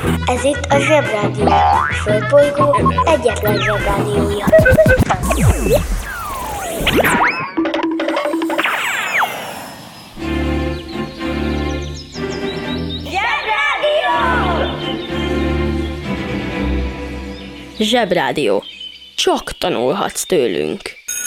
Ez itt a Zsebrádió, a Földbolygó egyetlen Zsebrádiója. Zsebrádió. Csak tanulhatsz tőlünk.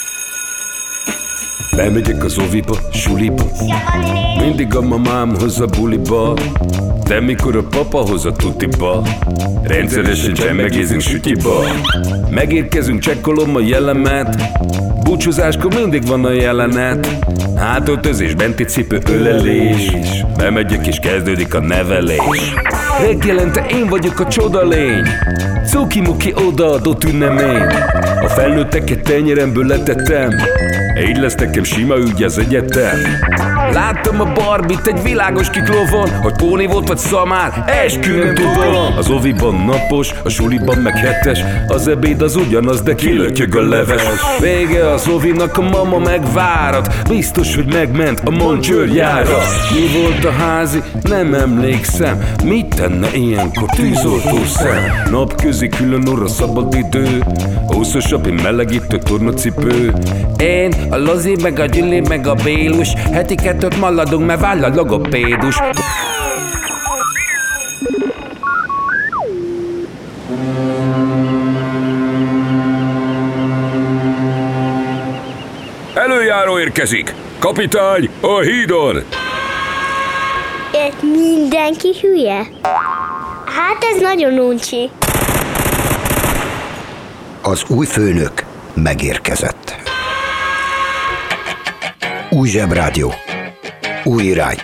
Bemegyek az oviba, suliba, mindig a mamám hoz a buliba, de mikor a papa hoz a tutiba, rendszeresen csemmegézünk sütiba. Megérkezünk, csekkolom a jellemet, búcsúzáskor mindig van a jelenet. Hátöltözés, benti cipő, ölelés, bemegyek és kezdődik a nevelés. Reggelente én vagyok a csodalény, cuki-muki odaadott ünnemény. A felnőtteket tenyeremből letettem, így lesz nekem sima ügy az egyetem. Láttam a Barbit egy világos kiklovon, hogy póni volt vagy szamár, eskü nem tudom. Az oviban napos, a suliban meg hetes, az ebéd az ugyanaz, de kilötyög a leves. Vége az ovinak, a mama megvárat, biztos, hogy megment a Moncsőrjára. Mi volt a házi? Nem emlékszem. Mit tenne ilyenkor tűzoltó szem? Napközi külön orra szabad idő, húszosabb, én melegítő tornacipő. Én, a Lozi, meg a Gyüli, meg a Bélus, heti kettőt maladunk, mert váll a logopédus. Előjáró érkezik! Kapitány, a hídon! Itt mindenki hülye? Hát ez nagyon uncsi. Az új főnök megérkezett. Új Zsebrádió. Új irány.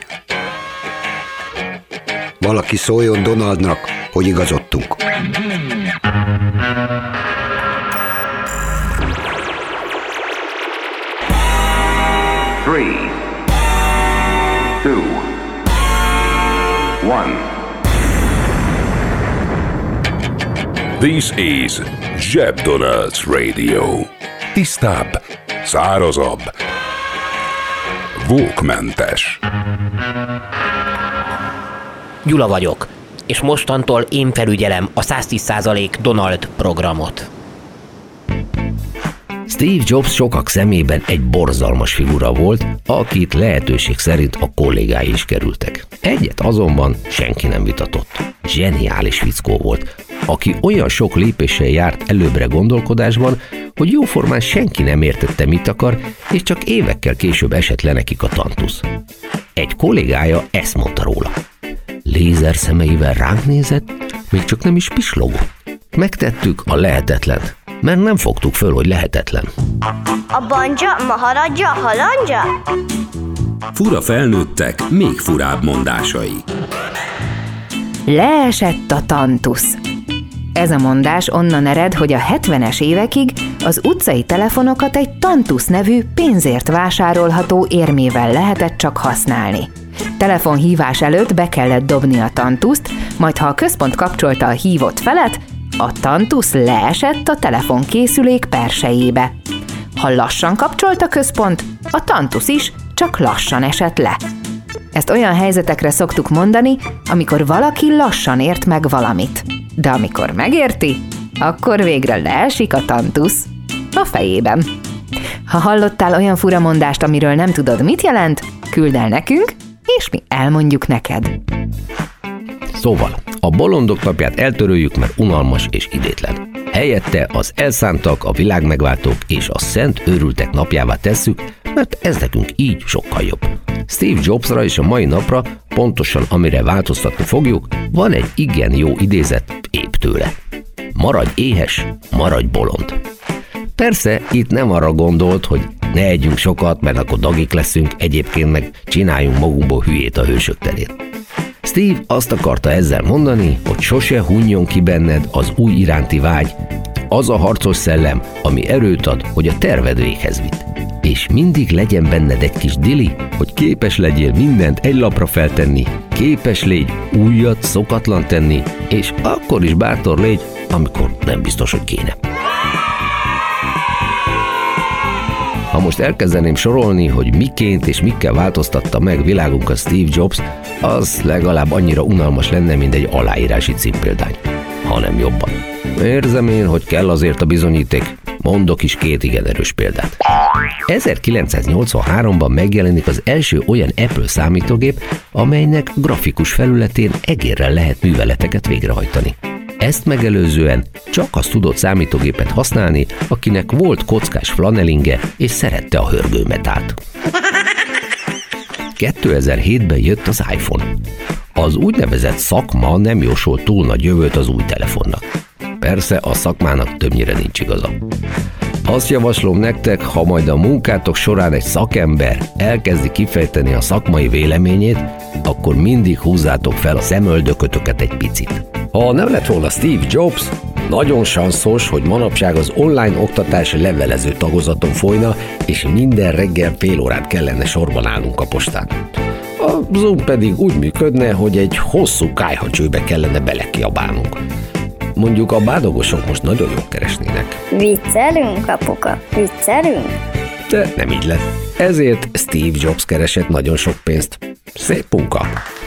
Valaki szóljon Donaldnak, hogy igazodtunk. Three, two, one. This is Zseb Donald's Radio. Tisztább, szárazabb, vókmentes. Gyula vagyok, és mostantól én felügyelem a 110% Donald programot. Steve Jobs sokak szemében egy borzalmas figura volt, akit lehetőség szerint a kollégái is kerültek. Egyet azonban senki nem vitatott. Zseniális fickó volt, aki olyan sok lépéssel járt előbbre gondolkodásban, hogy jóformán senki nem értette, mit akar, és csak évekkel később esett le nekik a tantusz. Egy kollégája ezt mondta róla. Lézer szemeivel ránk nézett, még csak nem is pislogott. Megtettük a lehetetlent, mert nem fogtuk föl, hogy lehetetlen. A banja, maharadja, halandja? Fura felnőttek, még furább mondásai. Leesett a tantusz. Ez a mondás onnan ered, hogy a 70-es évekig az utcai telefonokat egy tantusz nevű pénzért vásárolható érmével lehetett csak használni. Telefonhívás előtt be kellett dobni a tantuszt, majd ha a központ kapcsolta a hívott felet, a tantusz leesett a telefonkészülék persejébe. Ha lassan kapcsolt a központ, a tantusz is csak lassan esett le. Ezt olyan helyzetekre szoktuk mondani, amikor valaki lassan ért meg valamit. De amikor megérti, akkor végre leesik a tantusz a fejében. Ha hallottál olyan furamondást, amiről nem tudod, mit jelent, küldd el nekünk, és mi elmondjuk neked. Szóval, a bolondok napját eltöröljük, mert unalmas és idétlen. Helyette az elszántak, a világmegváltók és a szent őrültek napjává tesszük, mert ez nekünk így sokkal jobb. Steve Jobsra és a mai napra, pontosan amire változtatni fogjuk, van egy igen jó idézet épp tőle. Maradj éhes, maradj bolond. Persze itt nem arra gondolt, hogy ne együnk sokat, mert akkor dagik leszünk, egyébként meg csináljunk magunkból hülyét a hősök terén. Steve azt akarta ezzel mondani, hogy sose hunjon ki benned az új iránti vágy, az a harcos szellem, ami erőt ad, hogy a terved véghez vidd. És mindig legyen benned egy kis dili, hogy képes legyél mindent egy lapra feltenni, képes légy újat szokatlan tenni, és akkor is bátor légy, amikor nem biztos, hogy kéne. Ha most elkezdeném sorolni, hogy miként és mikkel változtatta meg világunkat Steve Jobs, az legalább annyira unalmas lenne, mint egy aláírási címpéldány, hanem jobban. Érzem én, hogy kell azért a bizonyíték, mondok is 2 igen erős példát. 1983-ban megjelenik az első olyan Apple számítógép, amelynek grafikus felületén egérrel lehet műveleteket végrehajtani. Ezt megelőzően csak az tudott számítógépet használni, akinek volt kockás flanelinge és szerette a hörgőmetált. 2007-ben jött az iPhone. Az úgynevezett szakma nem jósolt túl nagy jövőt az új telefonnak. Persze a szakmának többnyire nincs igaza. Azt javaslom nektek, ha majd a munkátok során egy szakember elkezdi kifejteni a szakmai véleményét, akkor mindig húzzátok fel a szemöldökötöket egy picit. Ha nem lett volna Steve Jobs, nagyon sanszos, hogy manapság az online oktatás levelező tagozaton folyna, és minden reggel fél órát kellene sorban állnunk a postán. A Zoom pedig úgy működne, hogy egy hosszú kályhacsőbe kellene belekiabálnunk. Mondjuk a bádogosok most nagyon jól keresnének. Viccelünk, apuka? Viccelünk? De nem így lett. Ezért Steve Jobs keresett nagyon sok pénzt. Szép munka!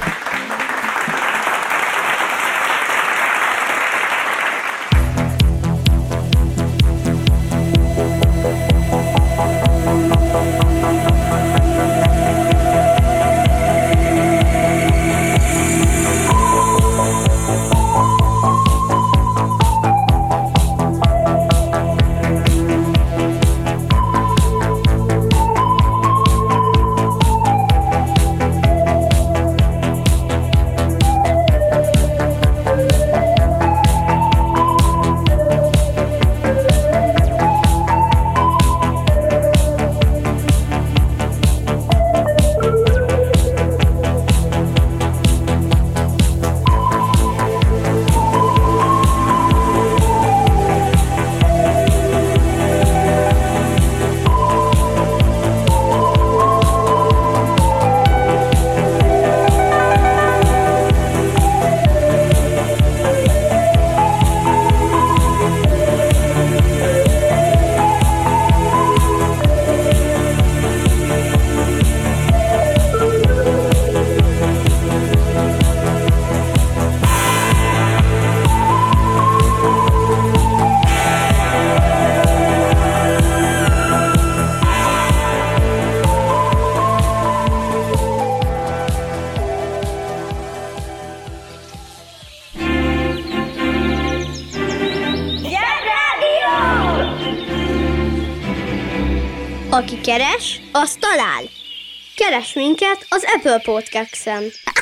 Aki keres, az talál. Keres minket az Apple Podcast-en.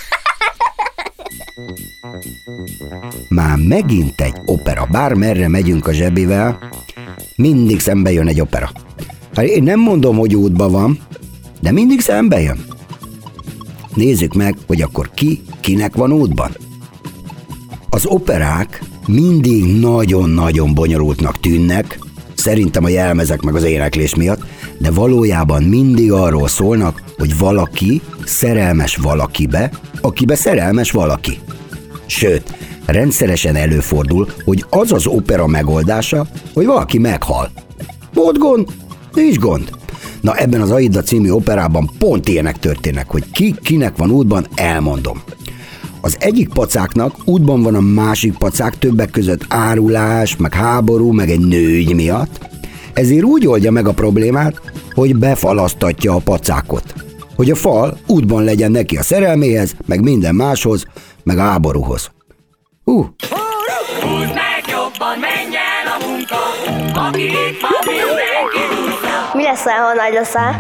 Már megint egy opera. Bármerre megyünk a zsebivel, mindig szembe jön egy opera. Hát én nem mondom, hogy útban van, de mindig szembe jön. Nézzük meg, hogy akkor kinek van útban. Az operák mindig nagyon-nagyon bonyolultnak tűnnek, szerintem a jelmezek meg az éneklés miatt, de valójában mindig arról szólnak, hogy valaki szerelmes valakibe, akibe szerelmes valaki. Sőt, rendszeresen előfordul, hogy az az opera megoldása, hogy valaki meghal. Volt gond? Nincs gond. Na ebben az Aida című operában pont ilyenek történnek, hogy kinek van útban, elmondom. Az egyik pacáknak útban van a másik pacák, többek között árulás, meg háború, meg egy nőügy miatt, ezért úgy oldja meg a problémát, hogy befalasztatja a pacákot. Hogy a fal útban legyen neki a szerelméhez, meg minden máshoz, meg a háborúhoz. Húzd meg jobban, menj el a munka, aki itt van, mindenki húzza. Mi leszel, ha nagy leszel?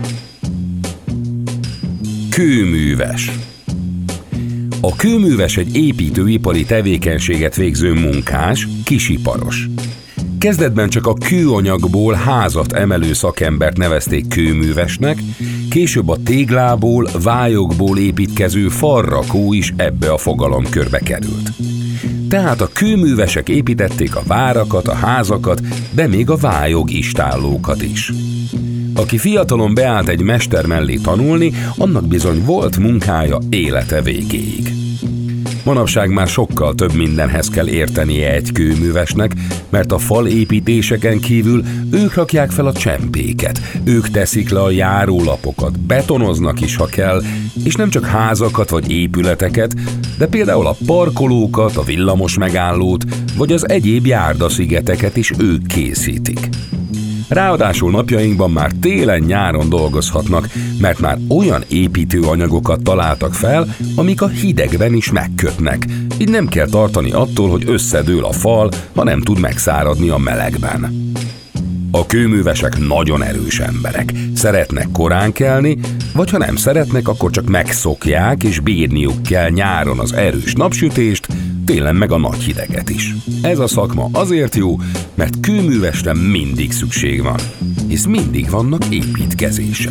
Kőműves. A kőműves egy építőipari tevékenységet végző munkás, kisiparos. Kezdetben csak a kőanyagból házat emelő szakembert nevezték kőművesnek, később a téglából, vályokból építkező falrakó is ebbe a fogalomkörbe került. Tehát a kőművesek építették a várakat, a házakat, de még a vályog istállókat is. Aki fiatalon beállt egy mester mellé tanulni, annak bizony volt munkája élete végéig. Manapság már sokkal több mindenhez kell értenie egy kőművesnek, mert a falépítéseken kívül ők rakják fel a csempéket, ők teszik le a járólapokat, betonoznak is, ha kell, és nem csak házakat vagy épületeket, de például a parkolókat, a villamos megállót, vagy az egyéb járdaszigeteket is ők készítik. Ráadásul napjainkban már télen-nyáron dolgozhatnak, mert már olyan építőanyagokat találtak fel, amik a hidegben is megkötnek. Így nem kell tartani attól, hogy összedől a fal, ha nem tud megszáradni a melegben. A kőművesek nagyon erős emberek. Szeretnek korán kelni, vagy ha nem szeretnek, akkor csak megszokják, és bírniuk kell nyáron az erős napsütést, télen meg a nagy hideget is. Ez a szakma azért jó, mert kőművesre mindig szükség van, hisz mindig vannak építkezések.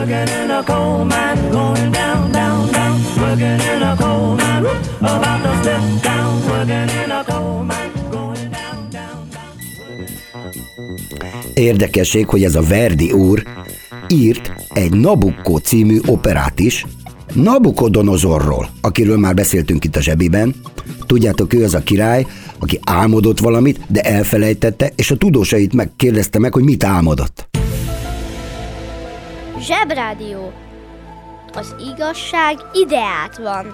Érdekesség, hogy ez a Verdi úr írt egy Nabucco című operát is, Nabukodonozorról, akiről már beszéltünk itt a zsebiben. Tudjátok, ő az a király, aki álmodott valamit, de elfelejtette, és a tudósait megkérdezte meg, hogy mit álmodott. Zsebrádió. Az igazság ideát van.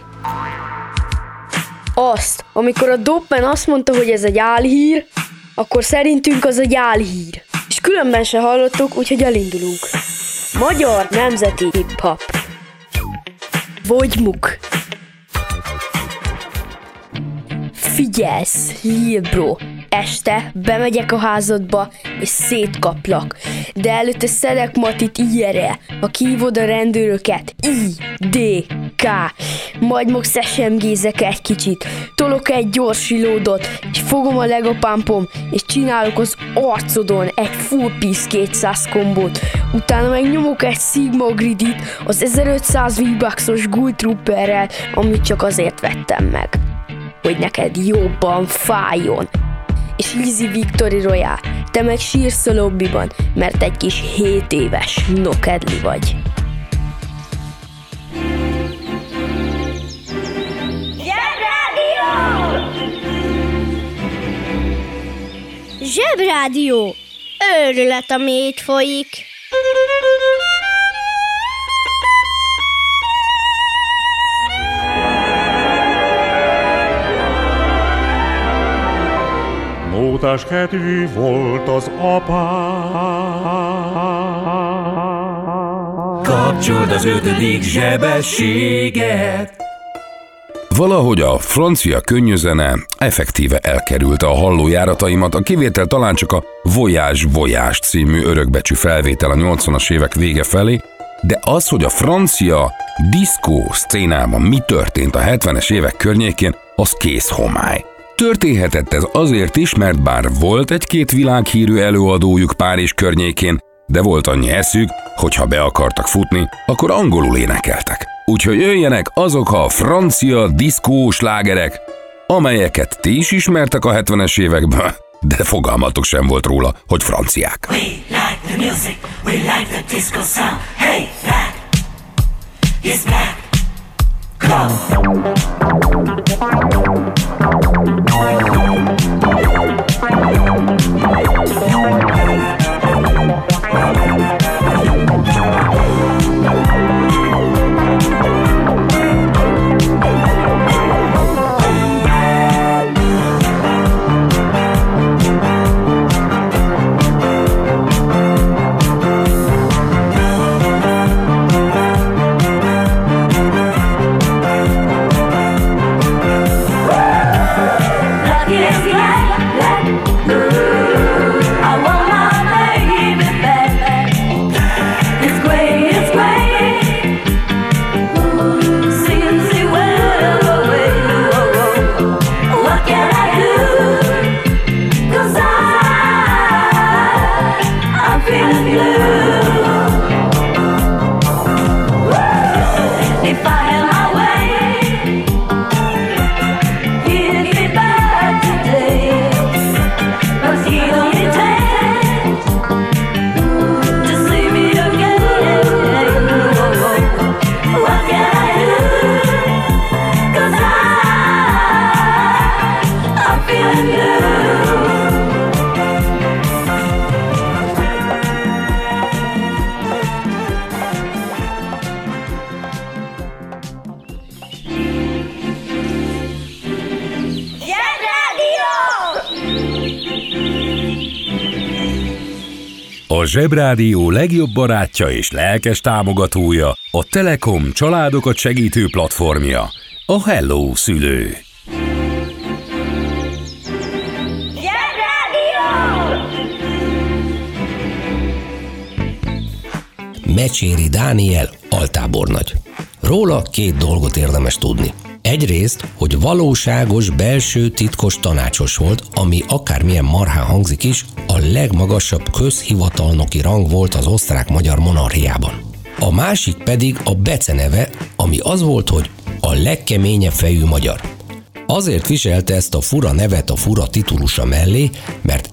Azt, amikor a Doppen azt mondta, hogy ez egy álhír, akkor szerintünk az egy álhír. És különben se hallottuk, úgyhogy elindulunk. Magyar nemzeti hip-hop. Vogymuk. Figyelsz, Lil Bro, este bemegyek a házadba, és szétkaplak. De előtte szedek Matit IRL, ha kihívod a rendőröket, I-D-K. Majd most SMG-zek egy kicsit, tolok egy gyors reloadot, és fogom a legapámpom, és csinálok az arcodon egy full piece 200 kombót. Utána meg nyomok egy Sigma Gridit az 1500 V-Bucks-os Ghoul Trooperrel, amit csak azért vettem meg, hogy neked jobban fájjon. És Easy Victory Royale, te meg sírsz a lobbiban, mert egy kis 7 éves nokedli vagy. Zsebrádió! Őrület, ami itt folyik! Mótás kedvű volt az apám. Kapcsold az 5. zsebességet! Valahogy a francia könnyűzene effektíve elkerülte a hallójárataimat, a kivétel talán csak a Voyage című örökbecsű felvétel a 80-as évek vége felé, de az, hogy a francia diszkó szcénában mi történt a 70-es évek környékén, az kész homály. Történhetett ez azért is, mert bár volt egy-két világhírű előadójuk Párizs környékén, de volt annyi eszük, hogy ha be akartak futni, akkor angolul énekeltek. Úgyhogy jöjjenek azok a francia diszkós slágerek, amelyeket ti is ismertek a 70-es években, de fogalmatok sem volt róla, hogy franciák. We like the music, we like the disco sound. Hey, back, it's back. Come. A Zsebrádió legjobb barátja és lelkes támogatója, a Telekom családokat segítő platformja, a Hello Szülő. Mecséri Dániel altábornagy. Róla 2 dolgot érdemes tudni. Egyrészt, hogy valóságos belső titkos tanácsos volt, ami akármilyen marhán hangzik is, a legmagasabb közhivatalnoki rang volt az osztrák-magyar monarchiában. A másik pedig a beceneve, ami az volt, hogy a legkeményebb fejű magyar. Azért viselte ezt a fura nevet a fura titulusa mellé, mert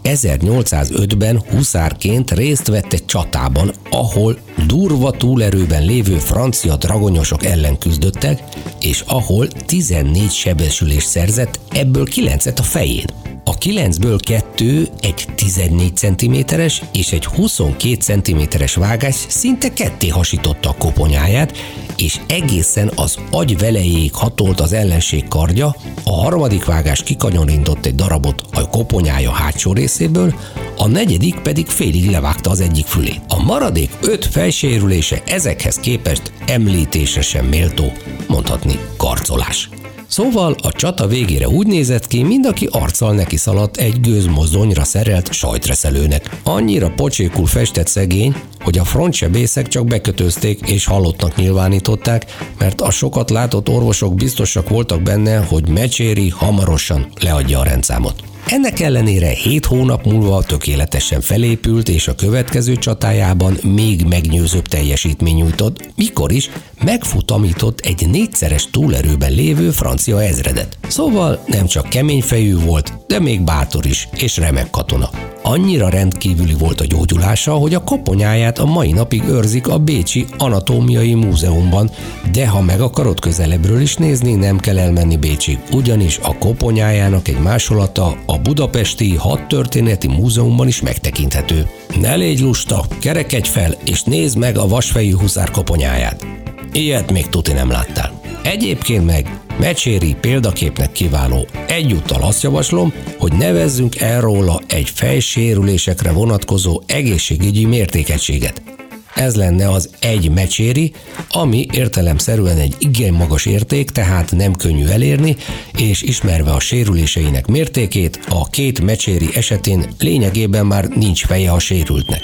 1805-ben huszárként részt vett egy csatában, ahol durva túlerőben lévő francia dragonyosok ellen küzdöttek, és ahol 14 sebesülést szerzett, ebből 9-et a fején. A 9-ből 2 egy 14 cm-es és egy 22 cm-es vágás szinte ketté hasította a koponyáját, és egészen az agy velejéig hatolt az ellenség kardja, a harmadik vágás kikanyarított egy darabot a koponyája hátsó részéből, a negyedik pedig félig levágta az egyik fülét. A maradék 5 fejsérülése ezekhez képest említésre sem méltó, mondhatni karcolás. Szóval a csata végére úgy nézett ki, mint aki arccal neki szaladt egy gőzmozdonyra szerelt sajtreszelőnek. Annyira pocsékul festett szegény, hogy a frontsebészek csak bekötözték és halottnak nyilvánították, mert a sokat látott orvosok biztosak voltak benne, hogy Mecséri hamarosan leadja a rendszámot. Ennek ellenére 7 hónap múlva tökéletesen felépült, és a következő csatájában még meggyőzőbb teljesítmény nyújtott, mikor is megfutamított egy 4-szeres túlerőben lévő francia ezredet. Szóval nem csak keményfejű volt, de még bátor is, és remek katona. Annyira rendkívüli volt a gyógyulása, hogy a koponyáját a mai napig őrzik a Bécsi Anatómiai Múzeumban, de ha meg akarod közelebbről is nézni, nem kell elmenni Bécsig, ugyanis a koponyájának egy másolata a Budapesti Hadtörténeti Múzeumban is megtekinthető. Ne légy lusta, kerekedj fel, és nézd meg a vasfejű huszár koponyáját. Ilyet még tuti nem láttál. Egyébként meg Mecséri példaképnek kiváló. Egyúttal azt javaslom, hogy nevezzünk el róla egy fejsérülésekre vonatkozó egészségügyi mértékegységet. Ez lenne az 1 Mecséri, ami értelemszerűen egy igen magas érték, tehát nem könnyű elérni, és ismerve a sérüléseinek mértékét, a 2 Mecséri esetén lényegében már nincs feje a sérültnek.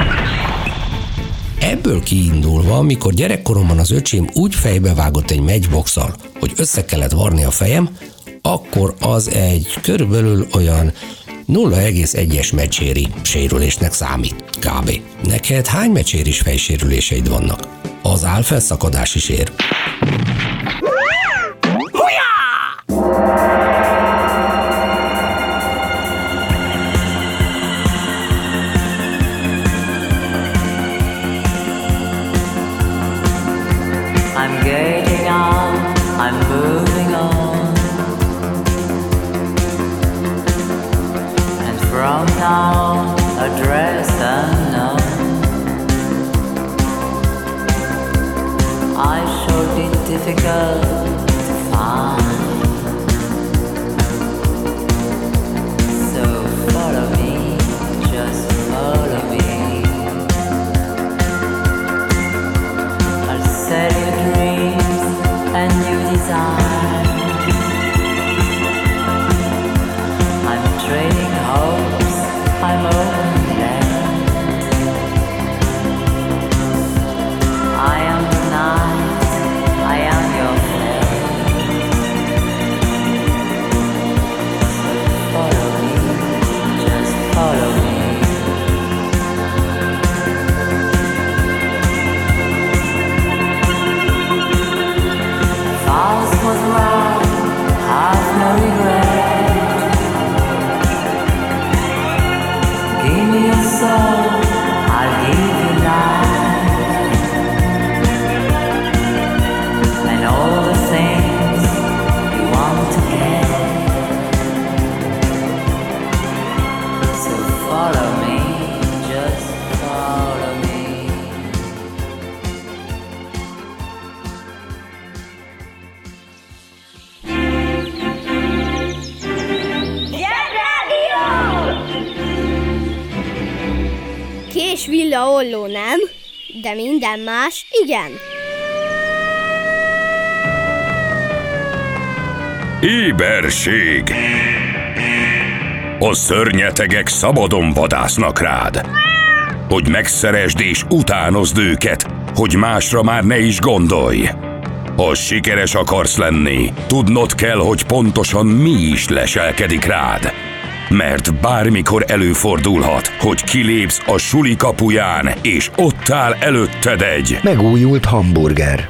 Ebből kiindulva, mikor gyerekkoromban az öcsém úgy fejbevágott egy matchbox-szal, hogy össze kellett varni a fejem, akkor az egy körülbelül olyan 0,1-es Mecséri sérülésnek számít, kb. Neked hány mecséris fejsérüléseid vannak? Az álfelszakadás is ér. I'm getting on, I'm moving on, and from now address unknown. I shall be difficult és villaolló nem, de minden más igen. Éberség! A szörnyetegek szabadon vadásznak rád, hogy megszeresd és utánozd őket, hogy másra már ne is gondolj. Ha sikeres akarsz lenni, tudnod kell, hogy pontosan mi is leselkedik rád. Mert bármikor előfordulhat, hogy kilépsz a suli kapuján, és ott áll előtted egy megújult hamburger.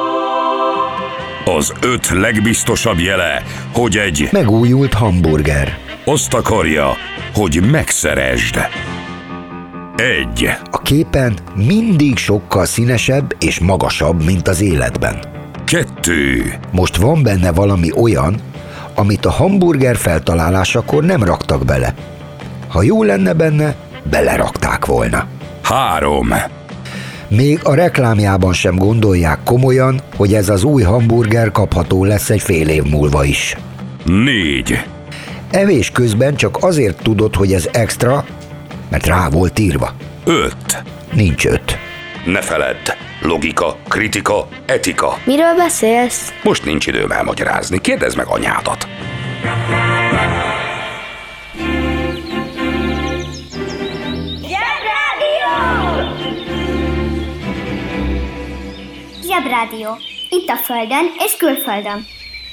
Az 5 legbiztosabb jele, hogy egy megújult hamburger azt akarja, hogy megszeresd. 1. A képen mindig sokkal színesebb és magasabb, mint az életben. 2. Most van benne valami olyan, amit a hamburger feltalálásakor nem raktak bele. Ha jó lenne benne, belerakták volna. 3. Még a reklámjában sem gondolják komolyan, hogy ez az új hamburger kapható lesz egy fél év múlva is. 4. Evés közben csak azért tudod, hogy ez extra, mert rá volt írva. 5. Nincs 5. Ne feledd, logika, kritika, etika. Miről beszélsz? Most nincs időm elmagyarázni, kérdezd meg anyádat. Zsebrádió. Itt a Földön és külföldön.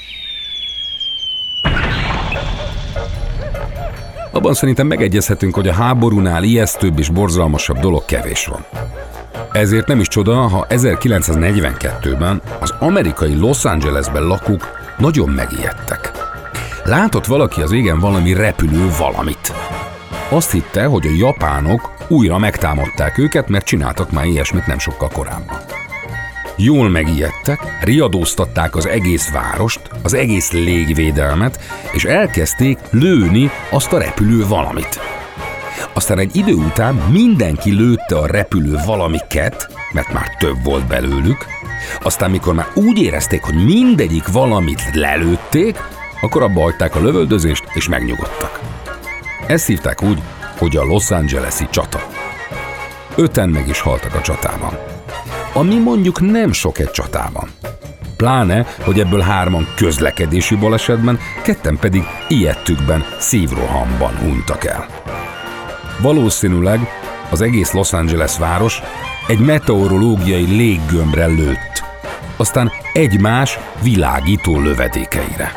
Abban szerintem megegyezhetünk, hogy a háborúnál ijesztőbb és borzalmasabb dolog kevés van. Ezért nem is csoda, ha 1942-ben az amerikai Los Angelesben lakók nagyon megijedtek. Látott valaki az égen valami repülő valamit. Azt hitte, hogy a japánok újra megtámadták őket, mert csináltak már ilyesmit nem sokkal korábban. Jól megijedtek, riadóztatták az egész várost, az egész légvédelmet, és elkezdték lőni azt a repülő valamit. Aztán egy idő után mindenki lőtte a repülő valamiket, mert már több volt belőlük, aztán mikor már úgy érezték, hogy mindegyik valamit lelőtték, akkor abba hagyták a lövöldözést, és megnyugodtak. Ezt hívták úgy, hogy a Los Angeles-i csata. 5-en meg is haltak a csatában. Ami mondjuk nem sok egy csatában. Pláne, hogy ebből 3-an közlekedési balesetben, 2 pedig ijedtükben, szívrohamban hunytak el. Valószínűleg az egész Los Angeles város egy meteorológiai léggömbre lőtt, aztán egymás világító lövedékeire.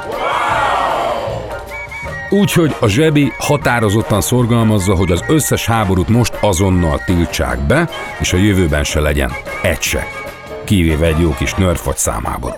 Úgyhogy a zsebi határozottan szorgalmazza, hogy az összes háborút most azonnal tiltsák be, és a jövőben se legyen egy se, kivéve egy jó kis nerf vagy számháború.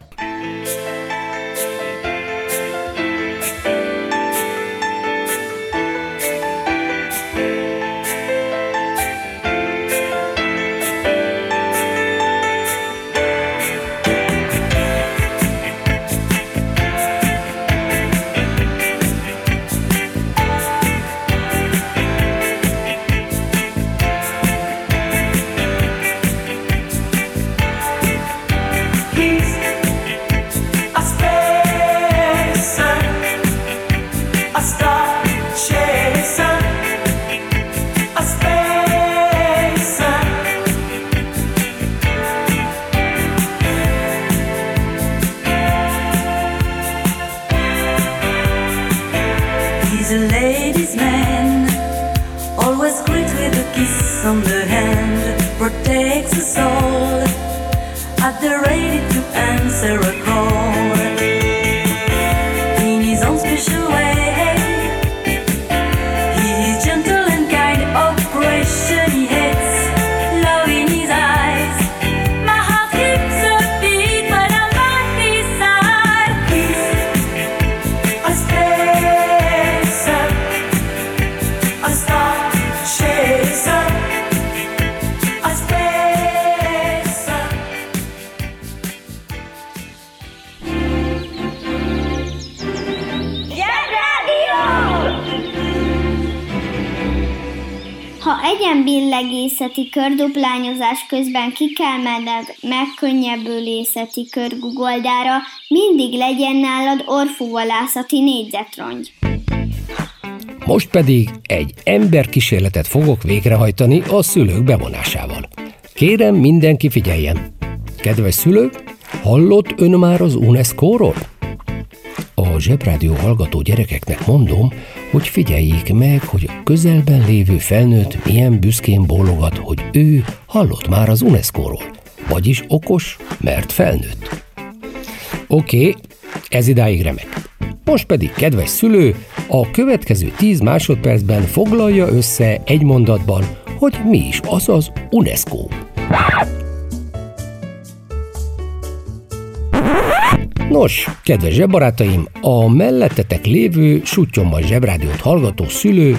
He's a ladies' man, always greet with a kiss on the hand, protects us all, at the ready to answer a call. In his own special way, he is gentle and kind, oppression he hates, love in his eyes. My heart keeps a beat when I'm by his side. He's a spacer, a star chaser, a spacer. Ha egyenbillegészeti körduplányozás közben ki kell menned megkönnyebbülészeti körgugoldára, mindig legyen nálad orfúvalászati négyzetrongy. Most pedig egy emberkísérletet fogok végrehajtani a szülők bevonásával. Kérem, mindenki figyeljen! Kedves szülők, hallott ön már az UNESCO-ról? A Zsebrádió hallgató gyerekeknek mondom, hogy figyeljék meg, hogy a közelben lévő felnőtt milyen büszkén bólogat, hogy ő hallott már az UNESCO-ról. Vagyis okos, mert felnőtt. Oké, ez idáig remek. Most pedig, kedves szülő, a következő 10 másodpercben foglalja össze egy mondatban, hogy mi is az az UNESCO. Nos, kedves zsebbarátaim, a mellettetek lévő Suttyomban Zsebrádiót hallgató szülő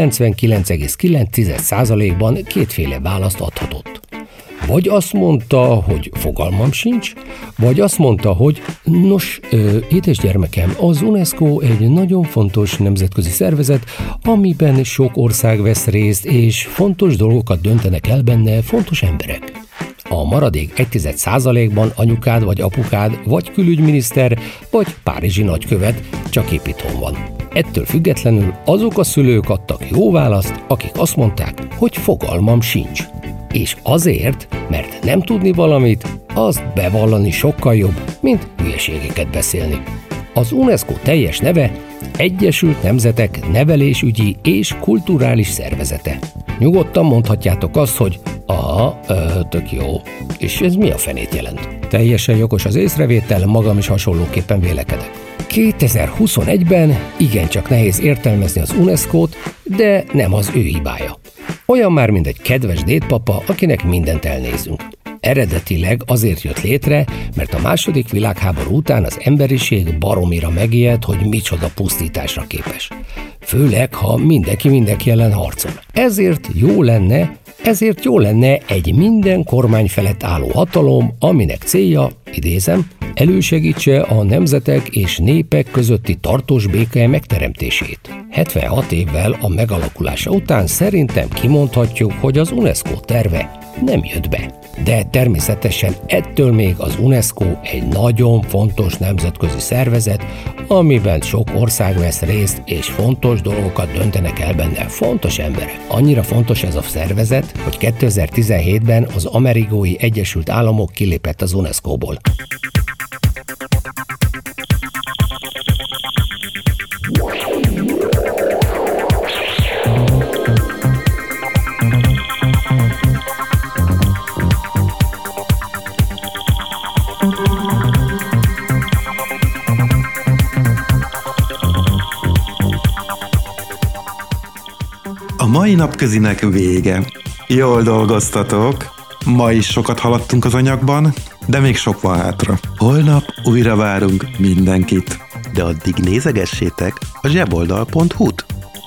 99,9%-ban kétféle választ adhatott. Vagy azt mondta, hogy fogalmam sincs, vagy azt mondta, hogy nos, édes gyermekem, az UNESCO egy nagyon fontos nemzetközi szervezet, amiben sok ország vesz részt, és fontos dolgokat döntenek el benne fontos emberek. A maradék 1,1%-ban anyukád vagy apukád, vagy külügyminiszter, vagy párizsi nagykövet, csak épp itthon van. Ettől függetlenül azok a szülők adtak jó választ, akik azt mondták, hogy fogalmam sincs. És azért, mert nem tudni valamit, azt bevallani sokkal jobb, mint hülyeségeket beszélni. Az UNESCO teljes neve Egyesült Nemzetek Nevelésügyi és Kulturális Szervezete. Nyugodtan mondhatjátok azt, hogy tök jó. És ez mi a fenét jelent? Teljesen jogos az észrevétel, magam is hasonlóképpen vélekedek. 2021-ben igencsak nehéz értelmezni az UNESCO-t, de nem az ő hibája. Olyan már, mint egy kedves dédpapa, akinek mindent elnézünk. Eredetileg azért jött létre, mert a II. Világháború után az emberiség baromira megijedt, hogy micsoda pusztításra képes. Főleg, ha mindenki ellen harcol. Ezért jó lenne egy minden kormány felett álló hatalom, aminek célja, idézem, elősegítse a nemzetek és népek közötti tartós béke megteremtését. 76 évvel a megalakulása után szerintem kimondhatjuk, hogy az UNESCO terve nem jött be. De természetesen ettől még az UNESCO egy nagyon fontos nemzetközi szervezet, amiben sok ország vesz részt, és fontos dolgokat döntenek el benne fontos emberek. Annyira fontos ez a szervezet, hogy 2017-ben az Amerikai Egyesült Államok kilépett az UNESCO-ból. A mai napközinek vége. Jól dolgoztatok. Ma is sokat haladtunk az anyagban, de még sok van hátra. Holnap újra várunk mindenkit. De addig nézegessétek a zseboldal.hu-t.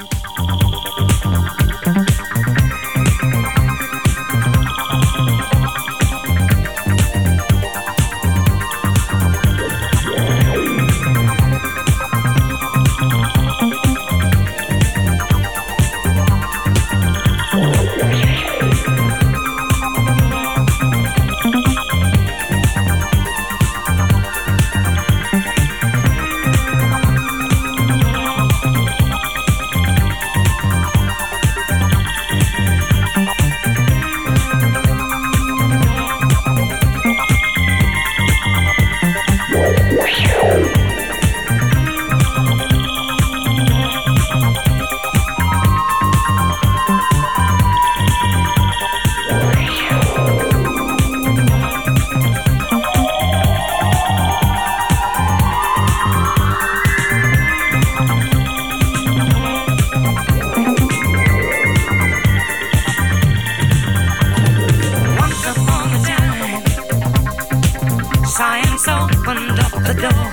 Science opened up the door.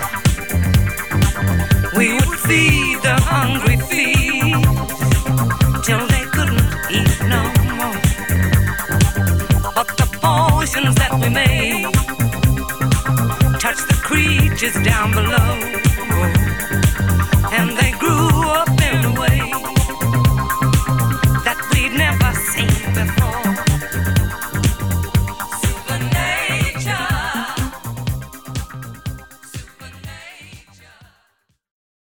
We would feed the hungry thieves till they couldn't eat no more. But the potions that we made touched the creatures down below.